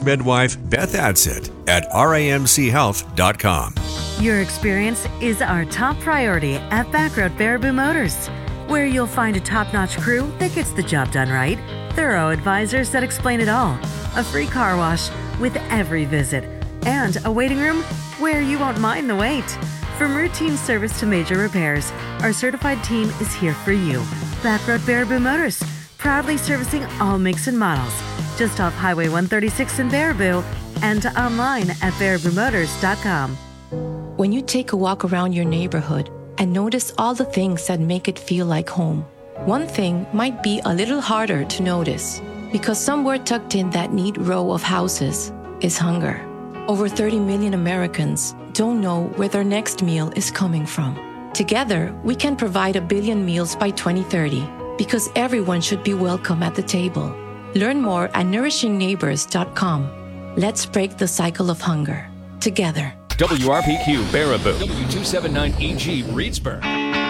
Ask Midwife Beth Adsit at ramchealth.com. Your experience is our top priority at Backroad Baraboo Motors, where you'll find a top-notch crew that gets the job done right, thorough advisors that explain it all, a free car wash with every visit, and a waiting room where you won't mind the wait. From routine service to major repairs, our certified team is here for you. Backroad Baraboo Motors, proudly servicing all makes and models, just off Highway 136 in Baraboo and online at baraboomotors.com. When you take a walk around your neighborhood and notice all the things that make it feel like home, one thing might be a little harder to notice because somewhere tucked in that neat row of houses is hunger. Over 30 million Americans don't know where their next meal is coming from. Together, we can provide 1 billion meals by 2030 because everyone should be welcome at the table. Learn more at nourishingneighbors.com. Let's break the cycle of hunger together. WRPQ Baraboo, W279EG Reedsburg.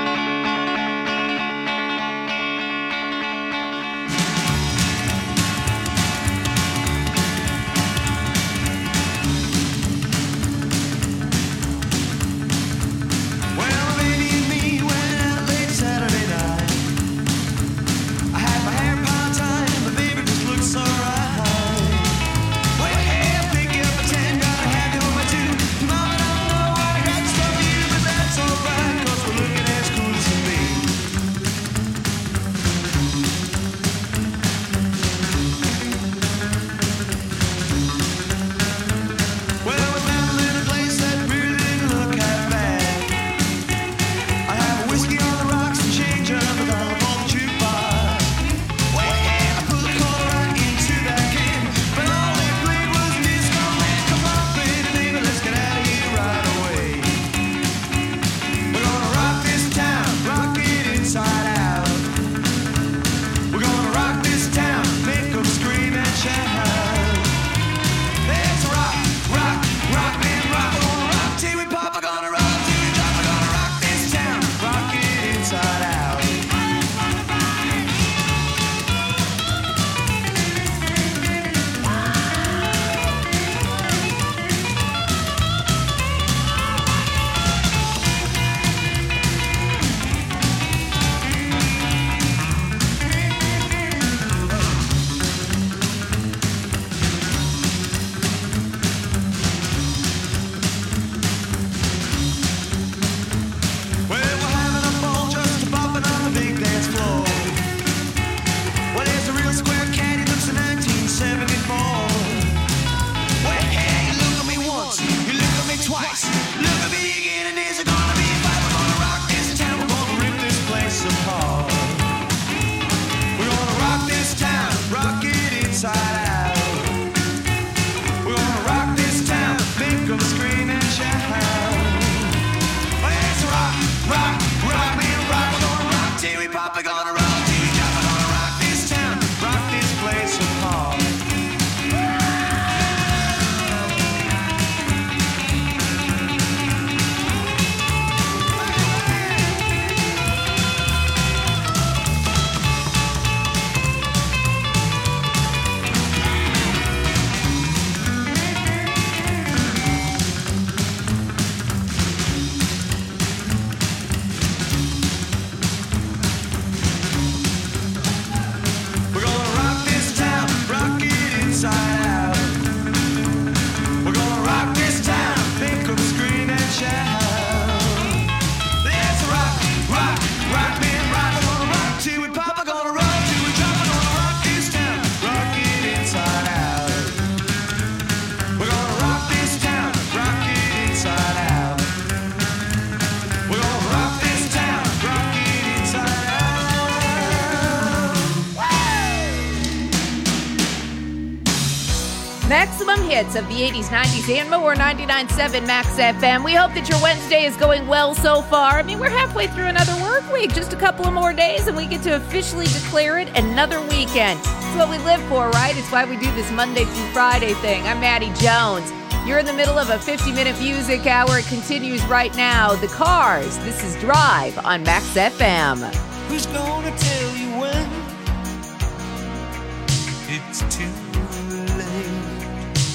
Maximum hits of the 80s, 90s, and more. 99.7 Max FM. We hope that your Wednesday is going well so far. I mean, we're halfway through another work week. Just a couple of more days, and we get to officially declare it another weekend. It's what we live for, right? It's why we do this Monday through Friday thing. I'm Maddie Jones. You're in the middle of a 50-minute music hour. It continues right now. The Cars. This is Drive on Max FM. Who's gonna tell you when it's too late?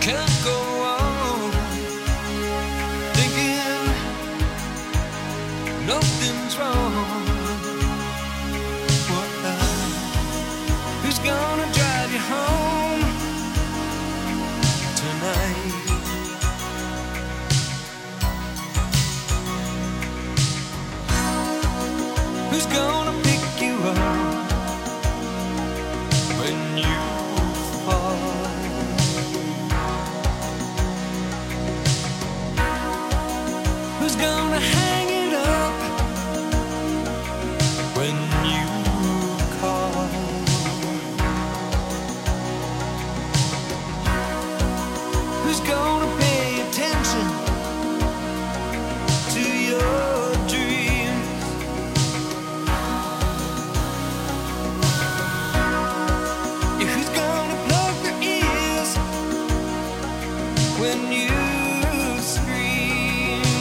can't go on thinking nothing's wrong. Who's gonna drive you home tonight? Who's gonna pick you up when you fall? Who's gonna hang it up when you call? Who's gonna pay attention to your dreams? Yeah, who's gonna plug their ears when you scream?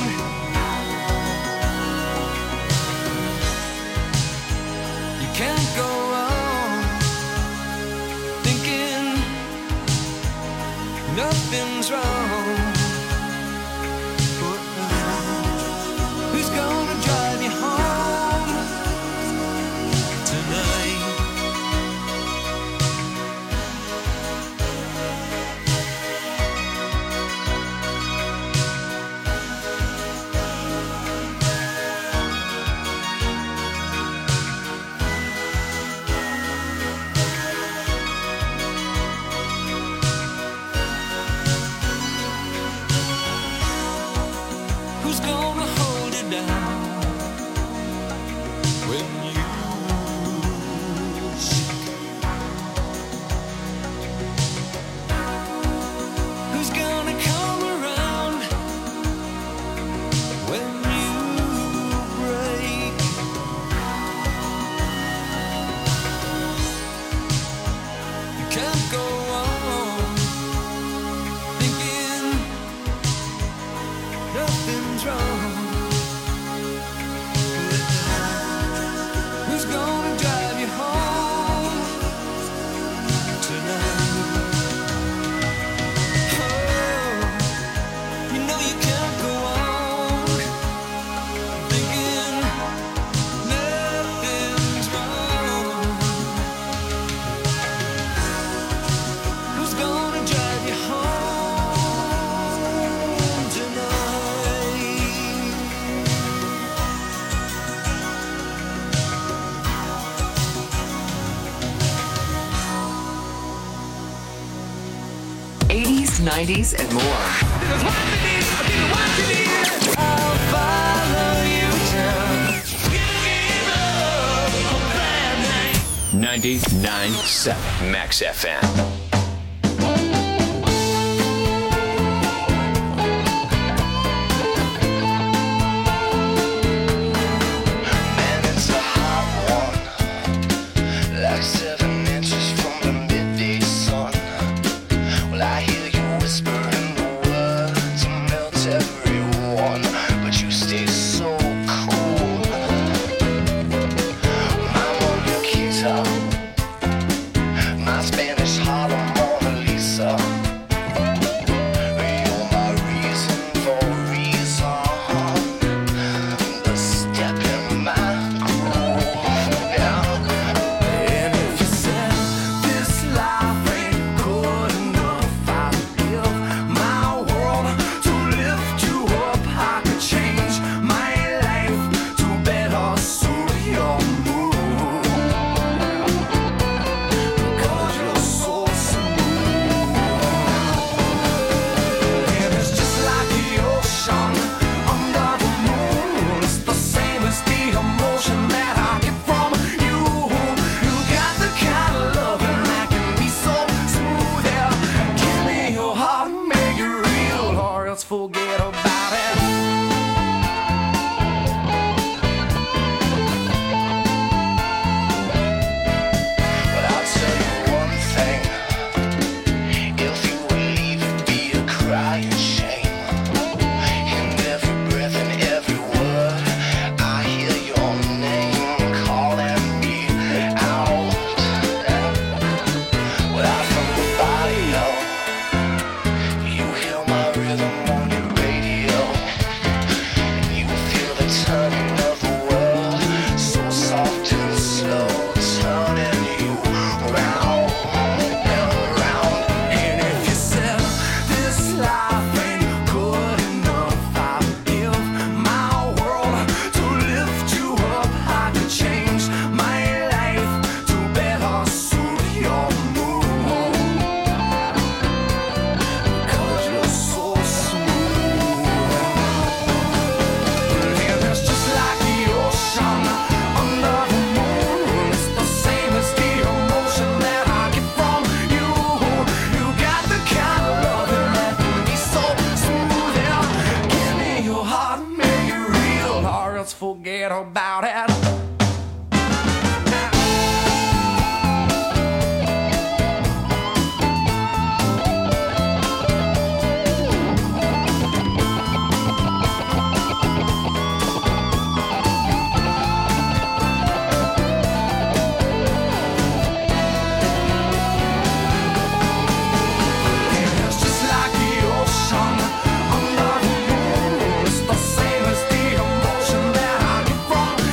You can't go on thinking nothing's wrong. Who's gonna drive you home tonight? Who's gonna hold it down when you shake? Who's gonna come around when you break? You can't go on thinking nothing's wrong. Who's gonna drive you home tonight? Oh, you know you can't go on thinking nothing's wrong. Who's gonna drive you home tonight? 80s, 90s, and more. I'll follow you down. 99.7 Max FM. Man, it's a hot one, like 7 inches from the midday sun. Well, I hear you whispering the words to melt everyone, but you stay so cool. My Monica guitar, my Spanish harlem about it. From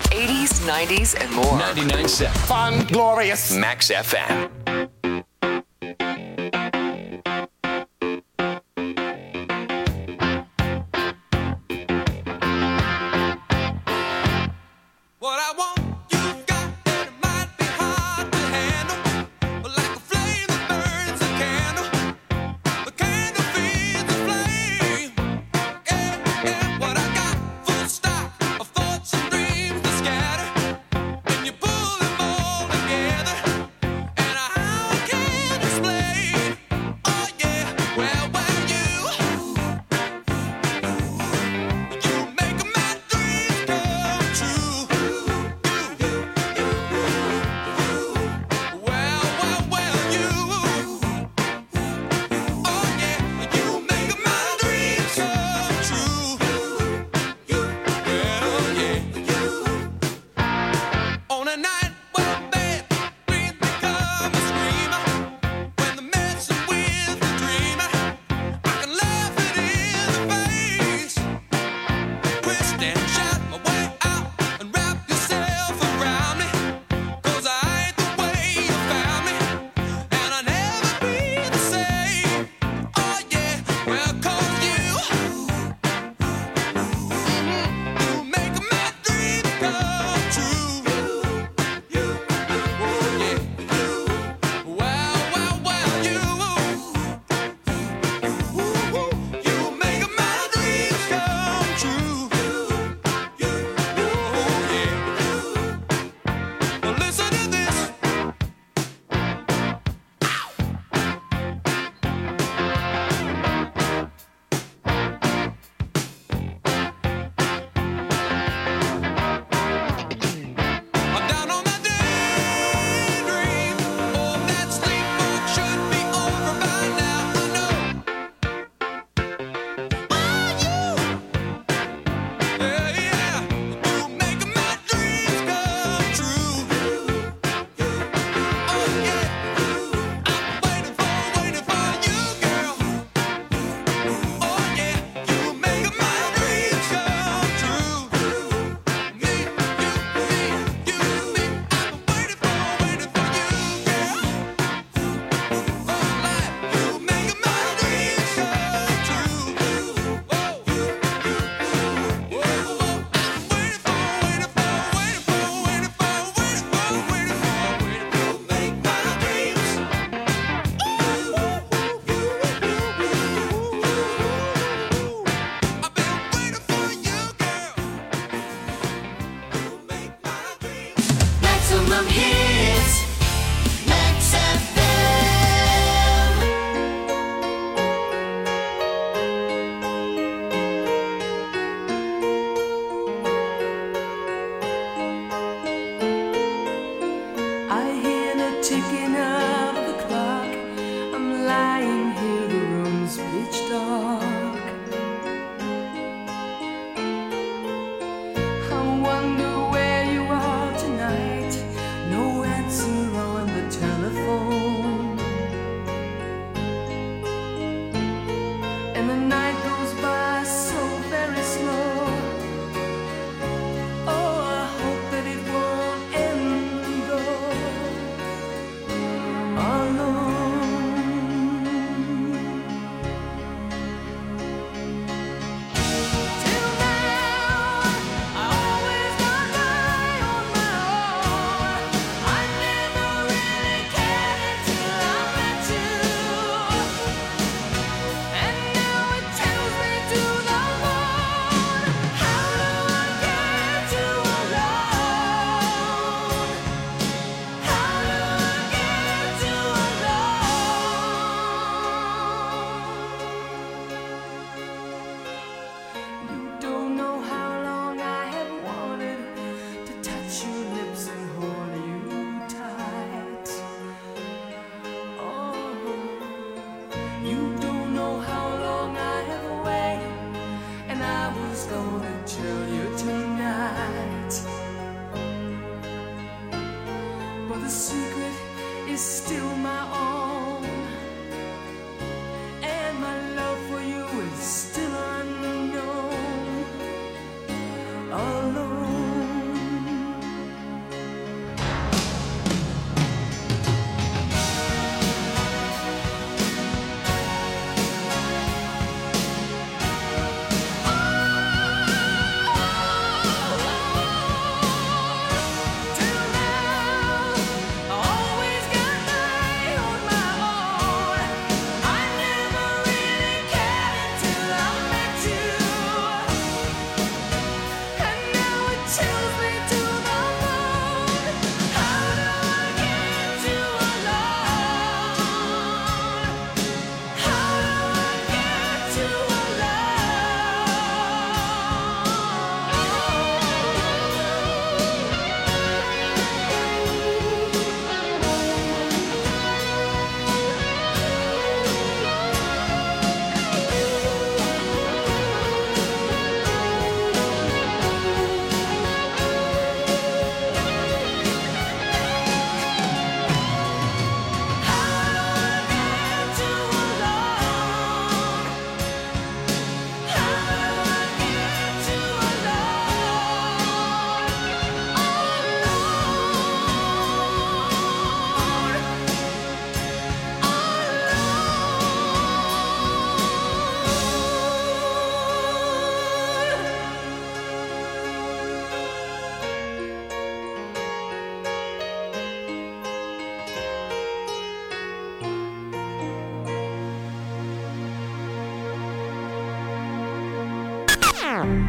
80s, 90s, and more. 99.7 Fun, glorious. Max FM. What I want, you've got, and it might be hard to handle. But like a flame that burns a candle, the candle feeds the flame. Yeah, yeah, what I got, full stock of thoughts and dreams that scatter. And you pull them all together, and how I can't explain. Oh yeah, well, you make my dreams come true. On a night when bad dreams become a screamer, when they're messing with the dreamer, I can laugh it in the face, twist and shout my way out and wrap yourself around me, 'cause I ain't the way you found me, and I'll never be the same. Oh yeah, well, 'cause you make my dreams come true. I'm down on my daydream. Oh, that sleepwalk should be over by now. I know. Oh, you. Yeah, yeah. You make my dreams come true. Oh, yeah. I'm waiting for you, girl. Oh, yeah. You make my dreams come true. Me, you, I'm waiting for you, girl. Oh, life, you make my dreams come true. Whoa, I'm waiting Maximum hits, Max FM. I hear the ticking of the clock. I'm lying here, the room's pitch dark. I wonder where you are tonight. No answer on the telephone. And the night goes by so very slow. Oh, I hope that it won't end though.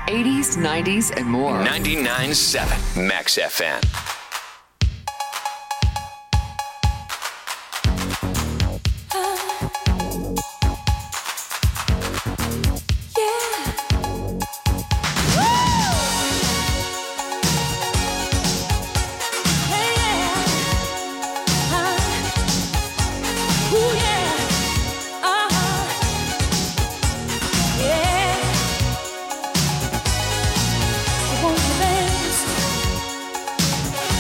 80s, 90s, and more. 99.7 Max FM. Won't you dance?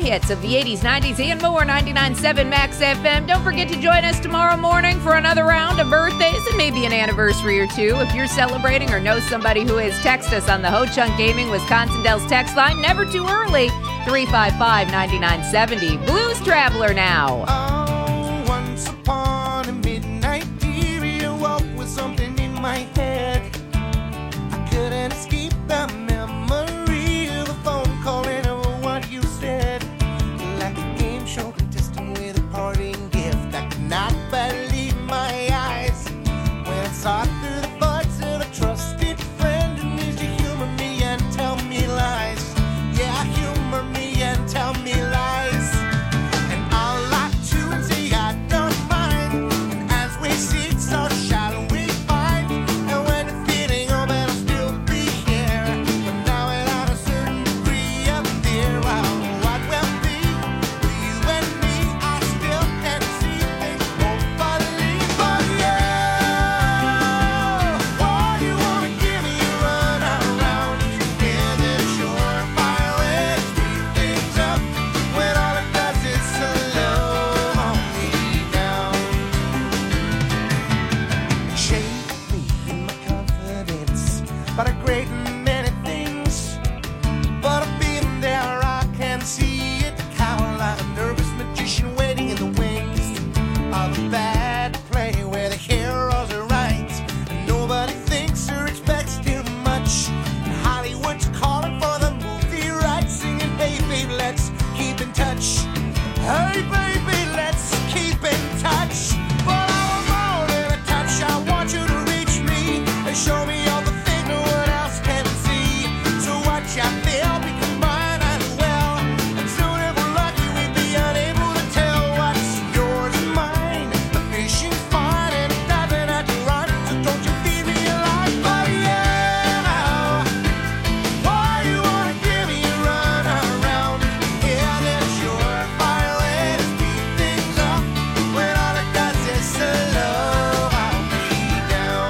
hits of the 80s, 90s, and more. 99.7 Max FM. Don't forget to join us tomorrow morning for another round of birthdays and maybe an anniversary or two. If you're celebrating or know somebody who is, text us on the Ho Chunk Gaming Wisconsin Dells text line. Never too early. 355-9970. Blues Traveler now. Oh, once upon a midnight period, I woke with something in my head. I couldn't escape the memory of a phone call and of what you said. Like a game show contestant with a parting gift. I could not believe my eyes when I saw through the buds of a trusted friend who needs to humor me and tell me lies. Yeah, humor me and tell me lies. And I'll lie to and say I don't mind. And as we seek, so shall we find. And when the feeling over, I'll still be here. But now without a certain degree of fear, well, what will be with you and me? I still can't see things won't believe. But yeah, why you wanna give me a run around? Is it a surefire way to speed things up when all it does is slow me down? Shake me in my confidence about a great many things, but I've been there, I can see it. Cower like a nervous magician waiting in the wings of a bad play where the heroes are right and nobody thinks or expects too much. And Hollywood's calling for the movie rights, singing, hey baby, let's keep in touch. Hey baby, let's keep in touch. But I'm more than a touch. I want you to reach me and show me all the things no one else can see. So what you feel, we combine as well. And soon if we're lucky, we'd be unable to tell what's yours and mine. The fishing's fine and it doesn't have to run. So don't you feed me alive, but yeah. Why you wanna give me a run around? Yeah, that's surefire way to speed things up when all it does is slow me down.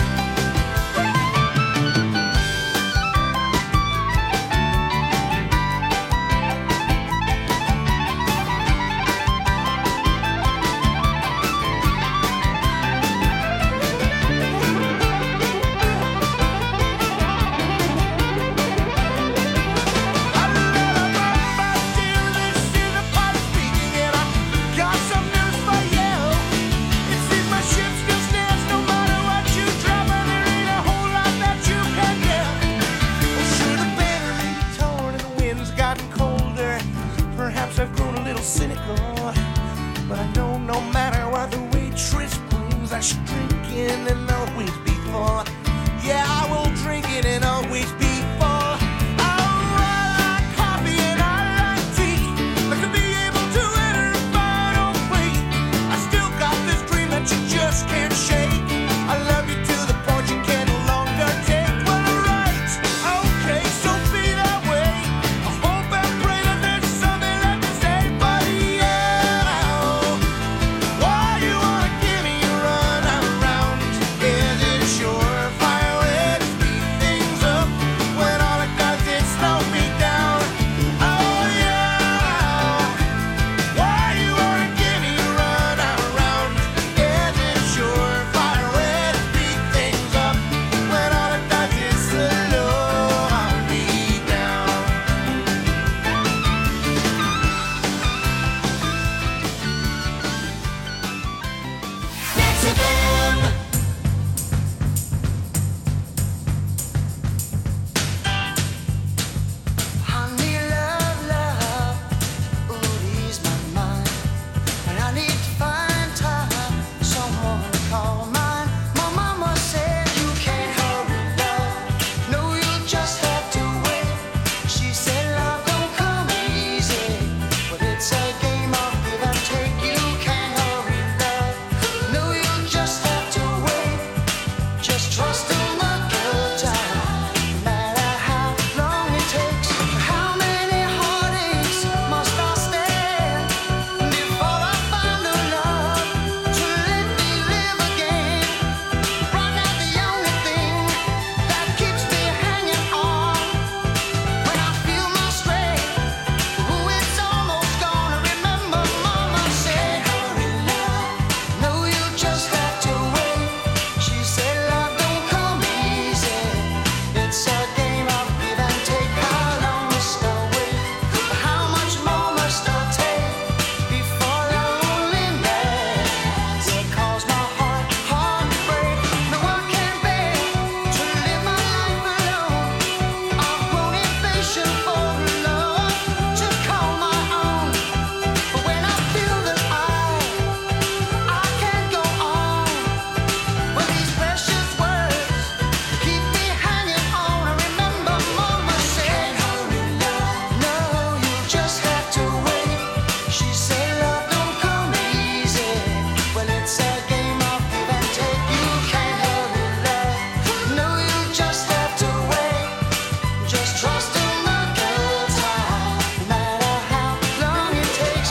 Perhaps I've grown a little cynical, but I know no matter what the waitress brings, I should drink in and always be full. Yeah, I will drink it and always be full. I like coffee and I like tea. Like to be able to enter a final plea. I still got this dream that you just can't shake. I love you to the point you can no longer take. Well, right, okay, so be that way. I hope and pray that there's something left to say, but yeah. Why you wanna give me a run around? Is it a surefire way to speed things up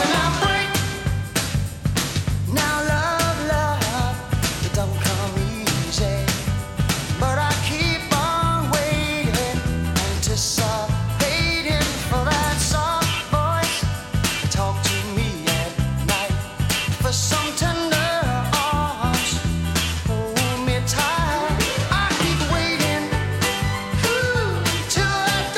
So now break. Now love, it don't come easy. But I keep on waiting, anticipating for that soft voice. Talk to me at night for some tender arms. Hold me tight. I keep waiting till that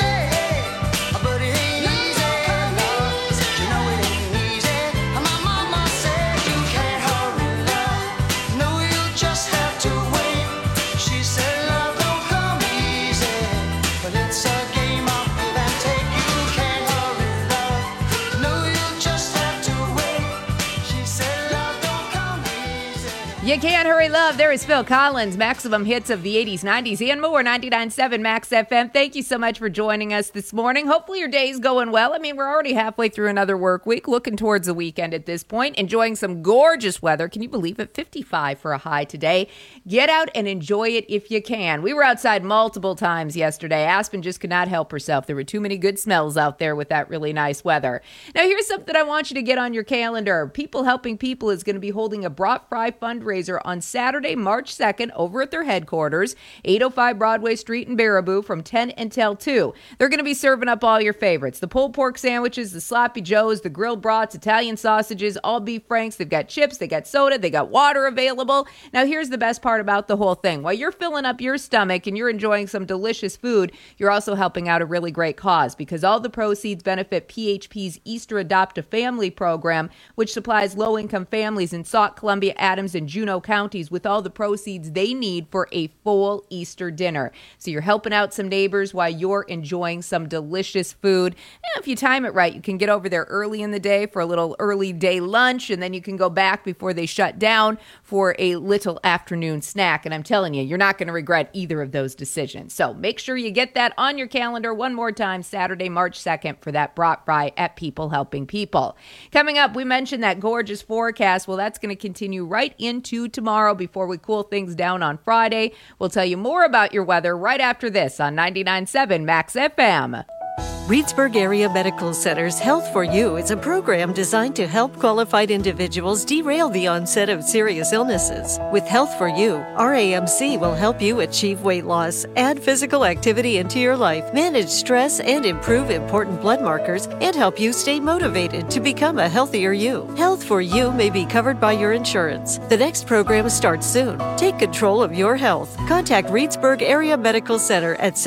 day. But it ain't easy, no. You know it ain't easy. My mama said you can't hurry love. No, you just have to wait. She said love don't come easy, but it's a game of give and take. You can't hurry love. No, you just have to wait. She said love don't come easy. You can't hurry, love. There is Phil Collins, maximum hits of the 80s, 90s, and more. 99.7 Max FM. Thank you so much for joining us this morning. Hopefully your day's going well. I mean, we're already halfway through another work week, looking towards the weekend at this point, enjoying some gorgeous weather. Can you believe it? 55 for a high today. Get out and enjoy it if you can. We were outside multiple times yesterday. Aspen just could not help herself. There were too many good smells out there with that really nice weather. Now, here's something I want you to get on your calendar. People Helping People is going to be holding a Brat Fry fundraiser on Saturday, March 2nd, over at their headquarters, 805 Broadway Street in Baraboo, from 10 until 2. They're going to be serving up all your favorites. The pulled pork sandwiches, the sloppy joes, the grilled brats, Italian sausages, all beef franks. They've got chips, they got soda, they got water available. Now, here's the best part about the whole thing. While you're filling up your stomach and you're enjoying some delicious food, you're also helping out a really great cause, because all the proceeds benefit PHP's Easter Adopt a Family program, which supplies low-income families in Sauk, Columbia, Adams, and Juneau counties with all the proceeds they need for a full Easter dinner. So you're helping out some neighbors while you're enjoying some delicious food. And if you time it right, you can get over there early in the day for a little early day lunch, and then you can go back before they shut down for a little afternoon snack. And I'm telling you, you're not going to regret either of those decisions. So make sure you get that on your calendar one more time, Saturday, March 2nd, for that Brat Fry at People Helping People. Coming up, we mentioned that gorgeous forecast. Well, that's going to continue right into tomorrow before we cool things down on Friday. We'll tell you more about your weather right after this on 99.7 Max FM. Reedsburg Area Medical Center's Health for You is a program designed to help qualified individuals derail the onset of serious illnesses. With Health for You, RAMC will help you achieve weight loss, add physical activity into your life, manage stress, and improve important blood markers, and help you stay motivated to become a healthier you. Health for You may be covered by your insurance. The next program starts soon. Take control of your health. Contact Reedsburg Area Medical Center at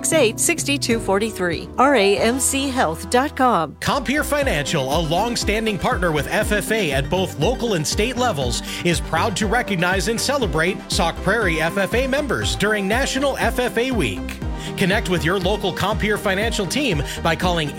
768-6243. RAMChealth.com. Compeer Financial, a long-standing partner with FFA at both local and state levels, is proud to recognize and celebrate Sauk Prairie FFA members during National FFA Week. Connect with your local Compeer Financial team by calling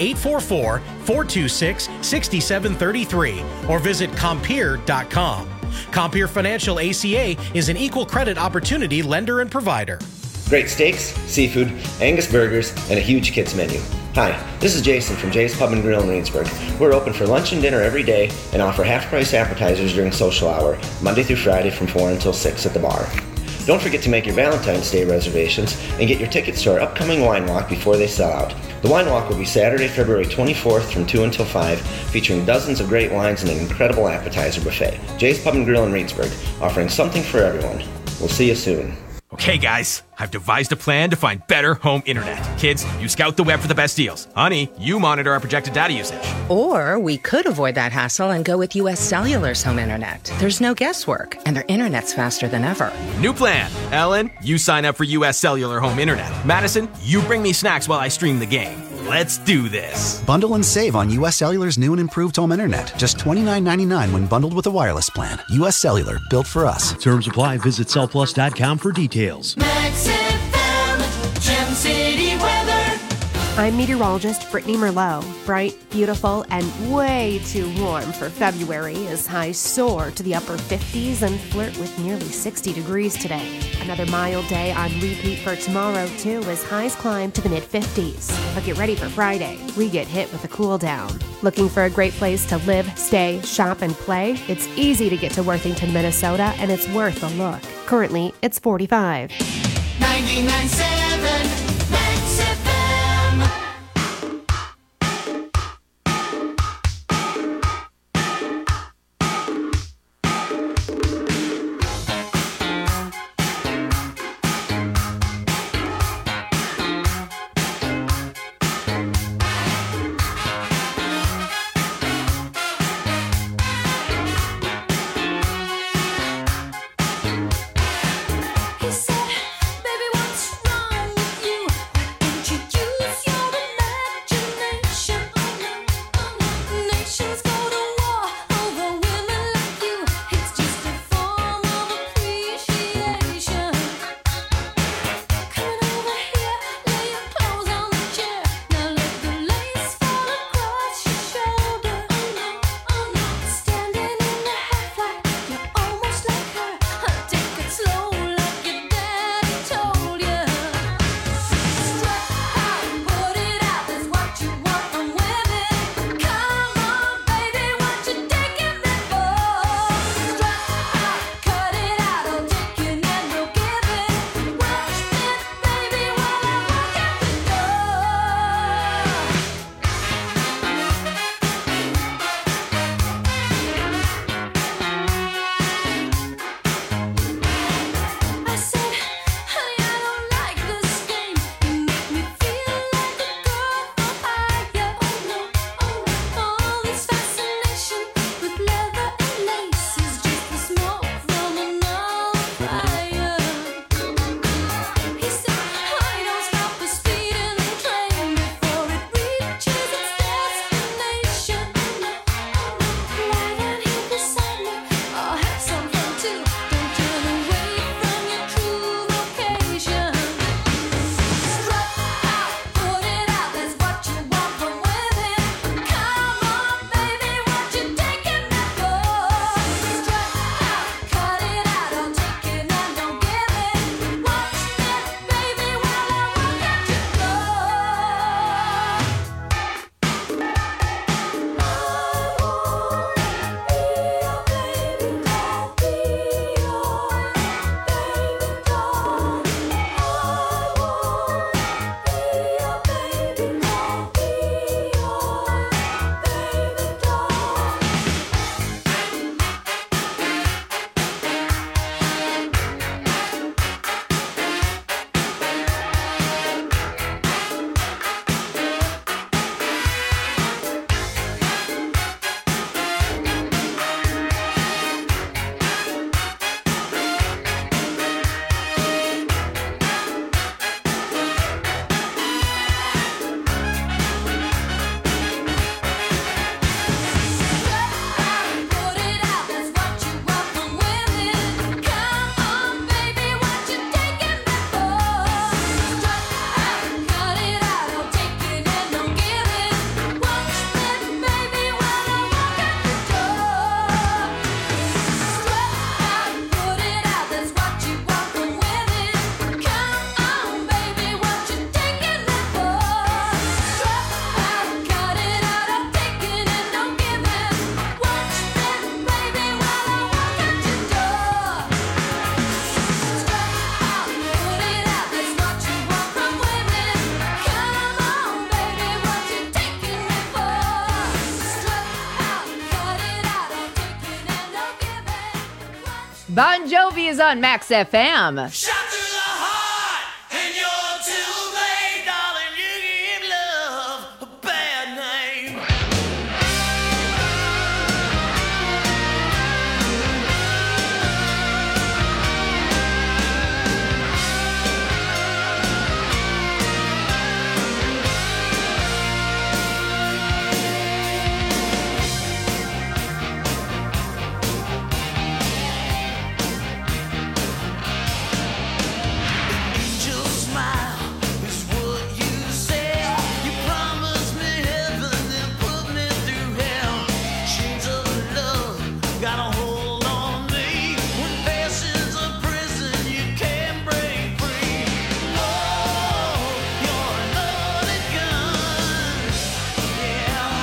844-426-6733 or visit Compeer.com. Compeer Financial ACA is an equal credit opportunity lender and provider. Great steaks, seafood, Angus burgers, and a huge kids menu. Hi, this is Jason from Jay's Pub and Grill in Reedsburg. We're open for lunch and dinner every day and offer half-price appetizers during social hour, Monday through Friday from 4 until 6 at the bar. Don't forget to make your Valentine's Day reservations and get your tickets to our upcoming wine walk before they sell out. The wine walk will be Saturday, February 24th from 2 until 5, featuring dozens of great wines and an incredible appetizer buffet. Jay's Pub and Grill in Reedsburg, offering something for everyone. We'll see you soon. Okay, guys, I've devised a plan to find better home internet. Kids, you scout the web for the best deals. Honey, you monitor our projected data usage. Or we could avoid that hassle and go with U.S. Cellular's home internet. There's no guesswork, and their internet's faster than ever. New plan. Ellen, you sign up for U.S. Cellular home internet. Madison, you bring me snacks while I stream the game. Let's do this. Bundle and save on U.S. Cellular's new and improved home internet. Just $29.99 when bundled with a wireless plan. U.S. Cellular, built for us. Terms apply. Visit cellplus.com for details. Max FM, Gem City weather. I'm meteorologist Brittany Merlot. Bright, beautiful, and way too warm for February as highs soar to the upper 50s and flirt with nearly 60 degrees today. Another mild day on repeat for tomorrow, too, as highs climb to the mid-50s. But get ready for Friday. We get hit with a cool down. Looking for a great place to live, stay, shop, and play? It's easy to get to Worthington, Minnesota, and it's worth a look. Currently, it's 45. 99.7 Max FM. Bon Jovi is on Max FM. Shot through the heart, and you're too late, darling. You give love a bad name. Angel smile is what you said. You promised me heaven, then put me through hell. Chains of love got a hold on me. When passion's a prison, you can't break free. Oh, you're a loaded gun. Yeah.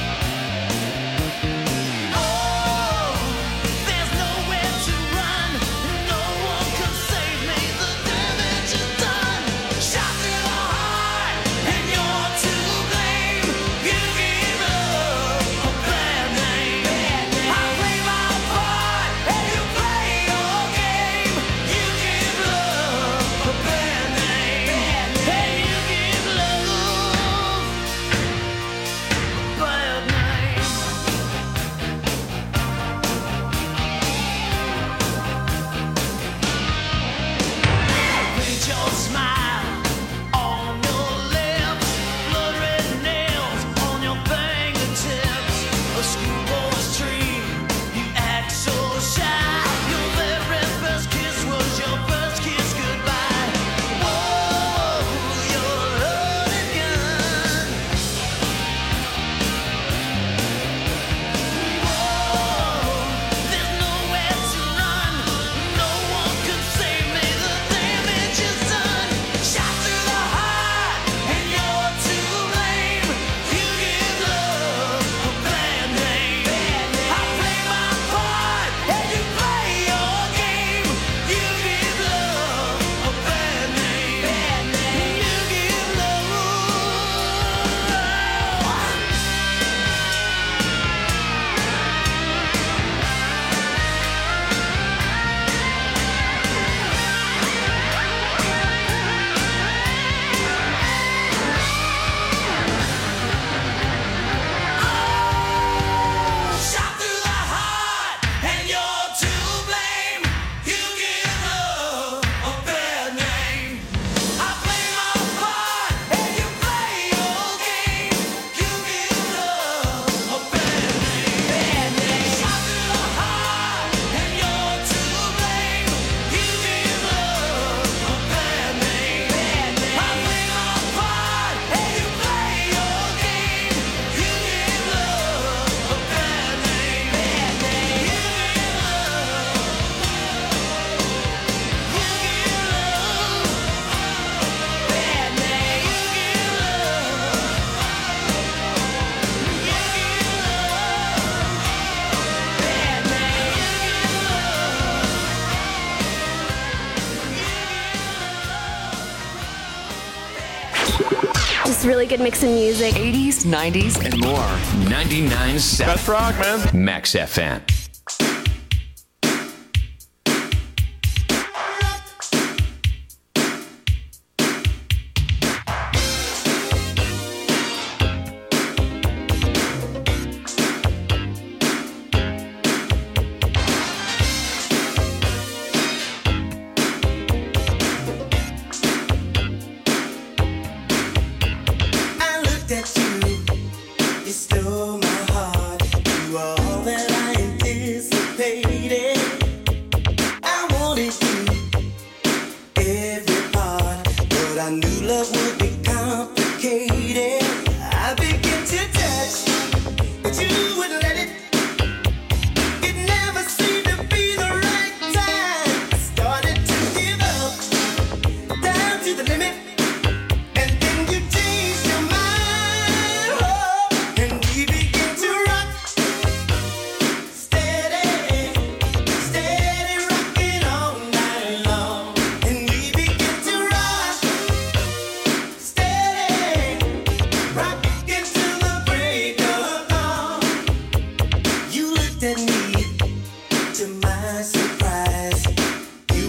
Oh, there's nowhere to run. No one can save me. The damage is done. Shot through the heart, and you're to blame. You give love a bad name. I play my part, and you play your game. You give love a bad name. And you give love a bad name. Paint your smile on your lips, blood red nails on your fingertips. A schoolboy's dream, you act so shy. Your very first kiss was your first kiss goodbye. Oh, you're a loaded gun. There's nowhere to run. No one can save me. The damage is done. Shot through the heart, and you're to blame. You give love a bad name. I play my part, and you play your game. You give love a bad name. You give love. Shot through the heart, and you're to blame. You give love a bad name. I play my part, and you play your game. You give love a bad name. Shot through the heart, and you're to blame. You give love a bad name. I play my part, and you play your game. You give love a bad name. Just really good mix of music. 80s, 90s, and more. 99.7. Best rock, man. Max FM. I looked at you, you stole my heart. You are all that I anticipated. I wanted you, every part, but I knew love would be complicated. I began to touch, but you wouldn't let it. It never seemed to be the right time. I started to give up, down to the limit. And then you changed your mind, oh, and we began to rock, steady, steady rocking all night long. And we began to rock, steady, rocking till the break of dawn. You looked at me, to my surprise.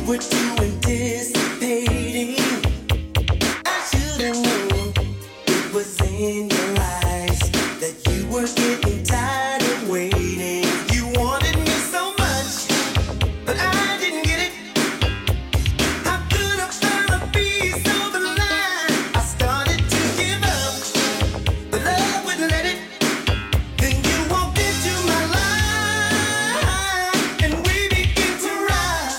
were too anticipating. I should have known it was in your eyes that you were getting tired of waiting. You wanted me so much, but I didn't get it. How could I find a piece of the line? I started to give up, but love wouldn't let it. Then you walked into my life, and we began to ride.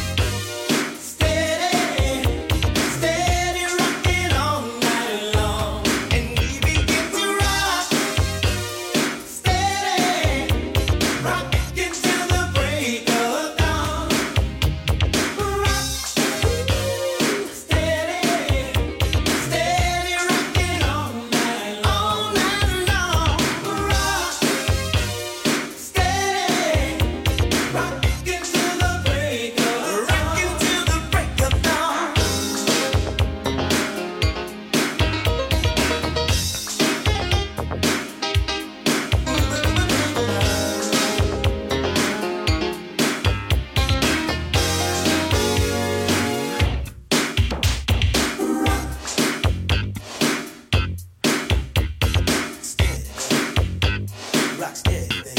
Steady, steady rocking all night long, and we began to rock. Steady, rocking till the break of dawn. Rock, steady, steady rocking all night long. Rock, steady, rocking till the break of dawn. Rock steady, baby.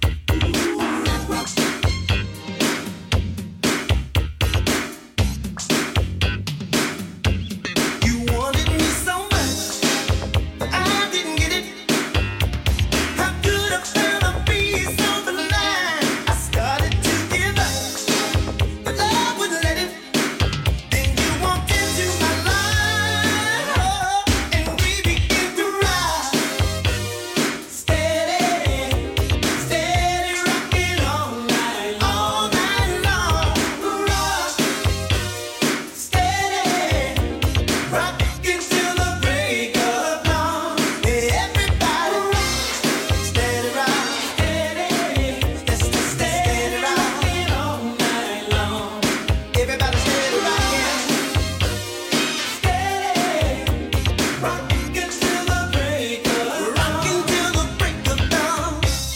You wanted me so much, but I didn't get it. How could I find a piece of the line? I started to give up, but love wouldn't let it. Then you walked into my life, and we began to ride. Steady, steady rocking all night long. Rock, steady, rocking till the break of dawn. Everybody rock, steady rock, steady rocking all night long. Everybody steady rocking, steady rocking till the break of dawn.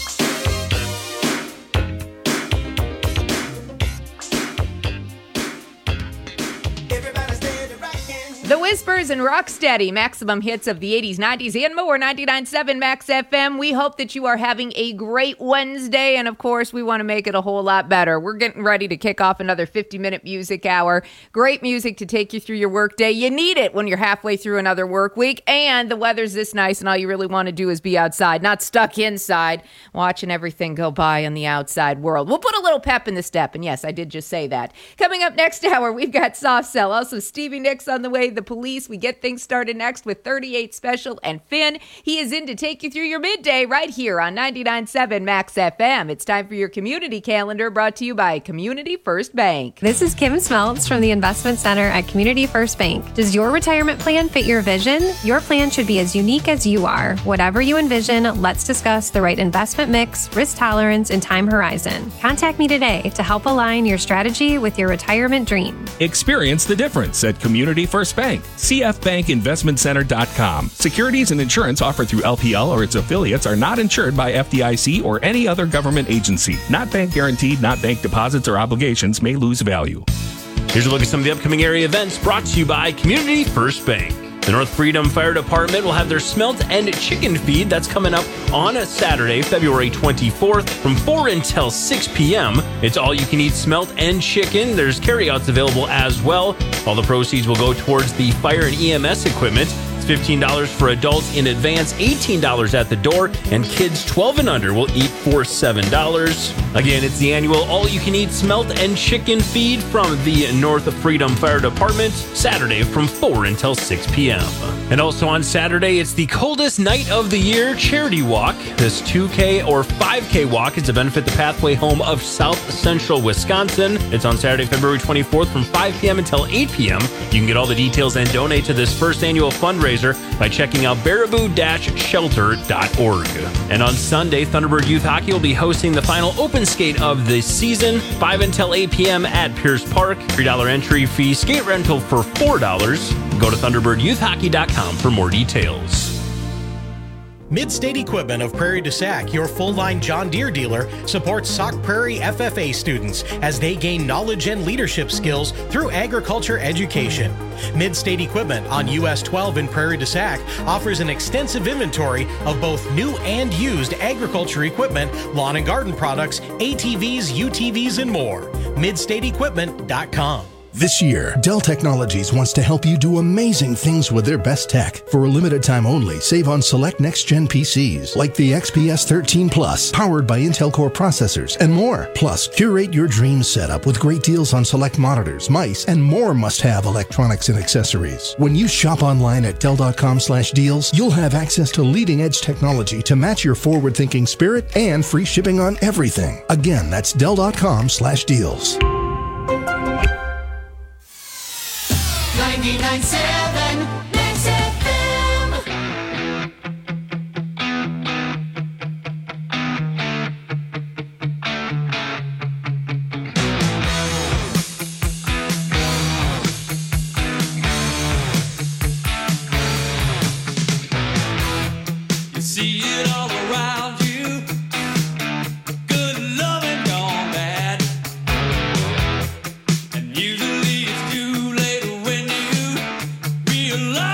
Everybody steady rocking. The Whispers and Rocksteady, maximum hits of the 80s, 90s, and more. 99.7 Max FM. We hope that you are having a great Wednesday, and of course, we want to make it a whole lot better. We're getting ready to kick off another 50-minute music hour. Great music to take you through your workday. You need it when you're halfway through another work week, and the weather's this nice, and all you really want to do is be outside, not stuck inside, watching everything go by in the outside world. We'll put a little pep in the step, and yes, I did just say that. Coming up next hour, we've got Soft Cell, also Stevie Nicks on the way, The Police. We get things started next with 38 Special and Finn. He is in to take you through your midday right here on 99.7 Max FM. It's time for your community calendar, brought to you by Community First Bank. This is Kim Smeltz from the Investment Center at Community First Bank. Does your retirement plan fit your vision? Your plan should be as unique as you are. Whatever you envision, let's discuss the right investment mix, risk tolerance, and time horizon. Contact me today to help align your strategy with your retirement dream. Experience the difference at Community First Bank. CFBankInvestmentCenter.com. Securities and insurance offered through LPL or its affiliates are not insured by FDIC or any other government agency. Not bank guaranteed, not bank deposits or obligations may lose value. Here's a look at some of the upcoming area events brought to you by Community First Bank. The North Freedom Fire Department will have their smelt and chicken feed. That's coming up on Saturday, February 24th from 4 until 6 p.m. It's all you can eat smelt and chicken. There's carryouts available as well. All the proceeds will go towards the fire and EMS equipment. It's $15 for adults in advance, $18 at the door, and kids 12 and under will eat for $7. Again, it's the annual all-you-can-eat smelt and chicken feed from the North Freedom Fire Department, Saturday from 4 until 6 p.m. And also on Saturday, it's the coldest night of the year charity walk. This 2K or 5K walk is to benefit the Pathway Home of South Central Wisconsin. It's on Saturday, February 24th from 5 p.m. until 8 p.m. You can get all the details and donate to this first annual fundraiser by checking out baraboo-shelter.org. And on Sunday, Thunderbird Youth Hockey will be hosting the final open skate of the season, 5 until 8 p.m. at Pierce Park. $3 entry fee, skate rental for $4. Go to ThunderbirdYouthHockey.com for more details. Mid-State Equipment of Prairie du Sac, your full-line John Deere dealer, supports Sauk Prairie FFA students as they gain knowledge and leadership skills through agriculture education. Mid-State Equipment on US 12 in Prairie du Sac offers an extensive inventory of both new and used agriculture equipment, lawn and garden products, ATVs, UTVs, and more. MidStateEquipment.com. This year, Dell Technologies wants to help you do amazing things with their best tech. For a limited time only, save on select next-gen PCs like the XPS 13 Plus, powered by Intel Core processors, and more. Plus, curate your dream setup with great deals on select monitors, mice, and more must-have electronics and accessories. When you shop online at Dell.com/deals, you'll have access to leading-edge technology to match your forward-thinking spirit and free shipping on everything. Again, that's Dell.com/deals. 99.7 Max FM. You see it all around you. Good loving gone bad. And usually it's too late when you realize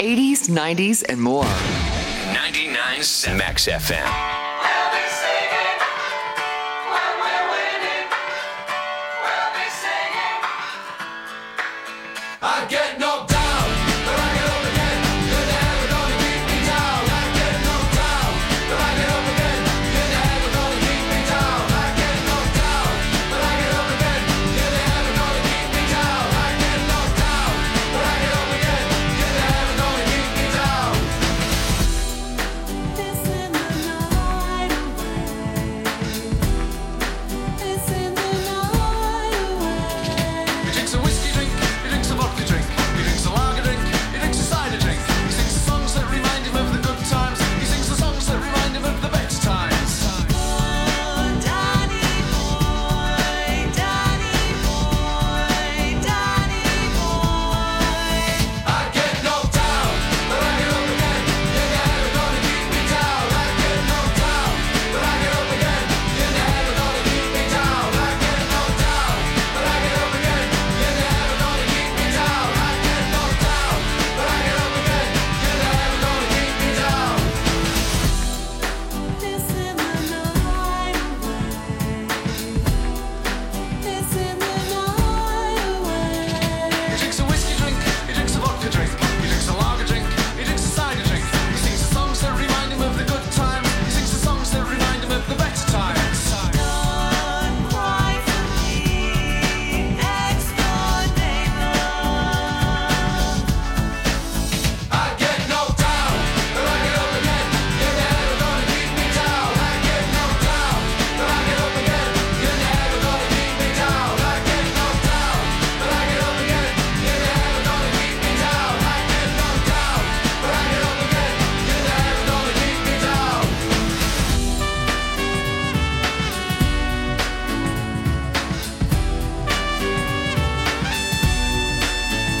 80s, 90s, and more. 99.7 Max FM.